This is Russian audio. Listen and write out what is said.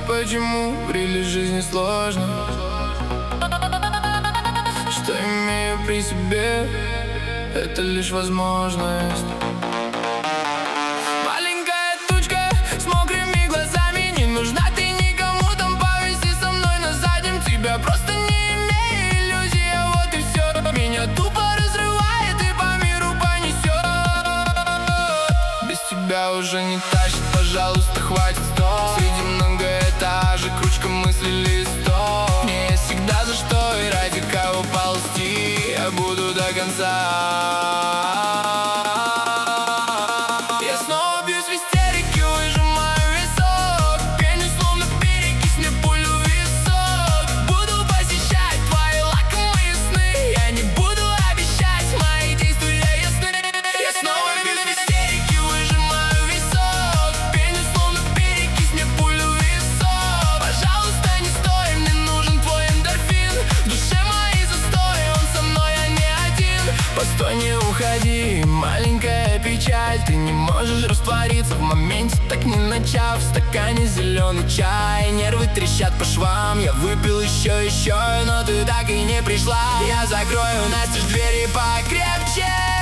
почему в реале жизни сложно, что имею при себе, это лишь возможность. Маленькая тучка с мокрыми глазами, не нужна ты никому, там повиси со мной на заднем. Тебя просто не имею иллюзий, а вот и все. Меня тупо разрывает и по миру понесет. Без тебя уже не тащит, пожалуйста, хватит, стоп. Среди многоэтажек ручка мысли листов. Мне есть всегда за что и ради кого ползти. Я буду до конца. Я снова бьюсь в истерике, выжимаю висок. Пеню словно перекись, мне пулю в висок. Буду посещать твои лакомые сны. Я не буду обещать, мои действия ясны. Я снова бьюсь в истерике, выжимаю висок. Пеню словно перекись, мне пулю в висок. Пожалуйста, не стой, мне нужен твой эндорфин. В душе мои застои, он со мной, я не один. Постой, не уходи, маленькая печаль. Ты не можешь раствориться в моменте, так не начав. В стакане зеленый чай, нервы трещат по швам. Я выпил еще, но ты так и не пришла. Я закрою настежь двери покрепче.